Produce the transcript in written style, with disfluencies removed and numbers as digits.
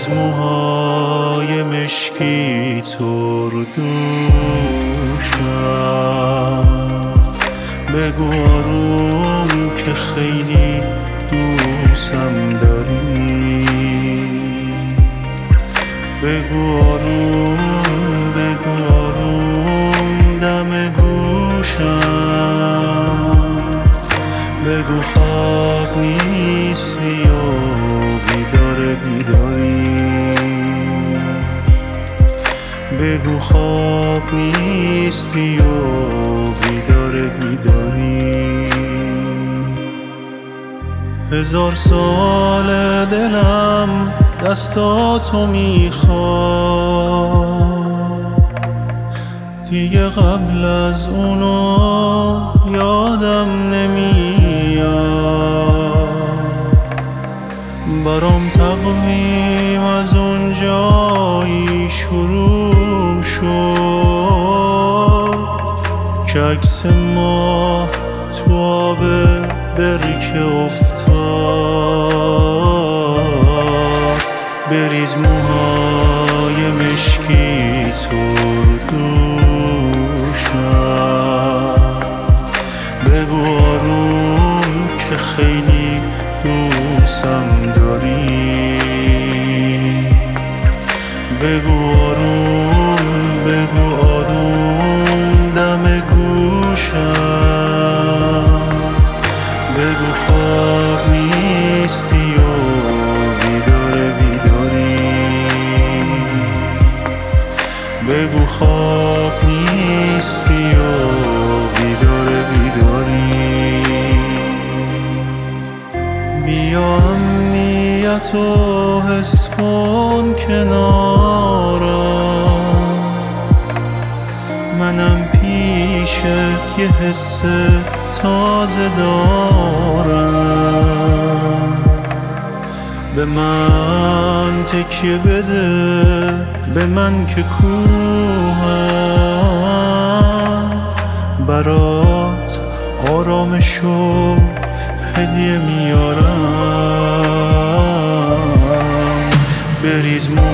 بریز موهای مشکی تو رو دوشم، بگو آروم که خیلی دوستم داری، بگو آروم، بگو آروم دم گوشم، بگو خواب نیستی و بیداری، بگو خواب نیستی و بیداری. 1000 سال دلم دستاتو میخواد، دیگه قبل از اونو یادم نمیاد، برام تقویم از اون جایی شروع شد که عکس ما تو آب برکه افتاد. بریز موهای مشکی تو رو دوشم، بگو آروم که خیلی دوستم داری، بگو آروم، بگو آروم دم گوشم، بگو خواب نیستی و بیداری، بگو خواب نیستی و بیداری. بیا امنیتو حس کن کنارم، منم پیشت یه حس تازه دارم، به من تکیه بده، به من که کوهم، برات آرامشو هدیه میارم. بریز